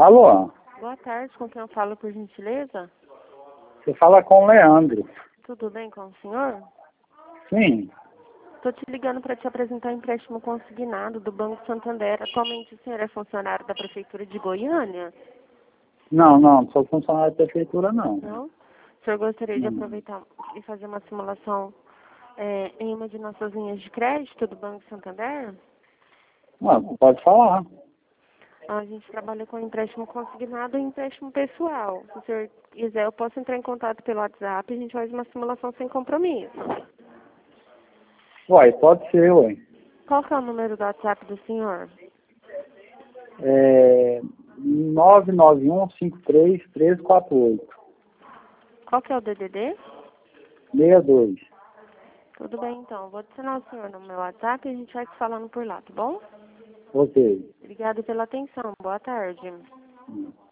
Alô, Boa tarde, com quem eu falo, por gentileza? você fala com o Leandro. Tudo bem com o senhor? Sim. Estou te ligando para te apresentar o empréstimo consignado do Banco Santander. Atualmente o senhor é funcionário da Prefeitura de Goiânia? Não sou funcionário da prefeitura, não. Não? O senhor gostaria de Não. aproveitar e fazer uma simulação em uma de nossas linhas de crédito do Banco Santander? Não, pode falar. A gente trabalha com empréstimo consignado e empréstimo pessoal. Se o senhor quiser, eu posso entrar em contato pelo WhatsApp e a gente faz uma simulação sem compromisso. Uai, pode ser, ué. Qual que é o número do WhatsApp do senhor? 991531348. Qual que é o DDD? 62. Tudo bem, então. Vou adicionar o senhor no meu WhatsApp e a gente vai se falando por lá, tá bom? Ok. Obrigada pela atenção. Boa tarde.